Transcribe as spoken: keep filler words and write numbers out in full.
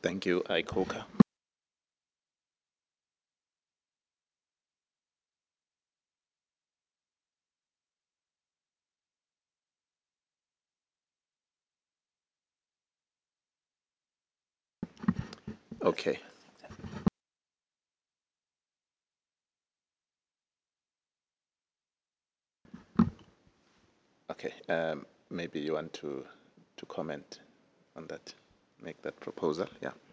Thank you, Ikoka. Okay. Okay. Um, maybe you want to to comment on that, make that proposal. Yeah.